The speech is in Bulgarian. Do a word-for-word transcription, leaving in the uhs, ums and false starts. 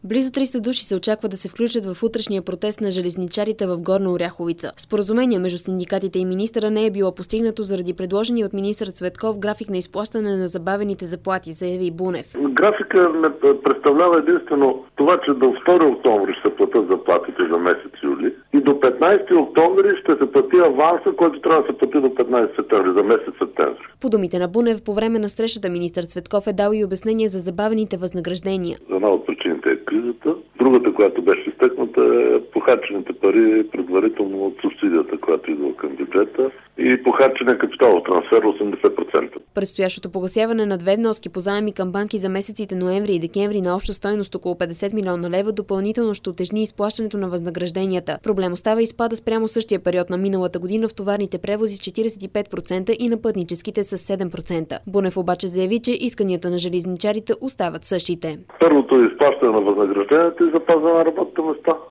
Близо триста души се очаква да се включат в утрешния протест на железничарите в Горна Оряховица. Споразумение между синдикатите и министъра не е било постигнато заради предложения от министър Цветков график на изплащане на забавените заплати, заяви Бунев. Графика не представлява единствено това, че до втори октомври ще се платят заплатите за месец юли и до петнайсети октомври ще се плати аванса, който трябва да се плати до петнайсети септември, за месец септември. По думите на Бунев, по време на срещата министър Цветков е дал и обяснение за забавените възнаграждения. Една от причините е кризата. Другата, която беше изтъкната, е похарчените пари предварително от субсидията, която идва към бюджета, и похарчения капиталов трансфер осемдесет процента. Предстоящото погасяване на две вноски по заеми към банки за месеците ноември и декември на обща стойност около петдесет милиона лева допълнително ще утежни изплащането на възнагражденията. Проблем остава и спада спрямо същия период на миналата година в товарните превози с четирийсет и пет процента и на пътническите с седем процента. Бунев обаче заяви, че исканията на железничарите остават същите. Първото е изплащане на възнагражденията и запазване на работните места.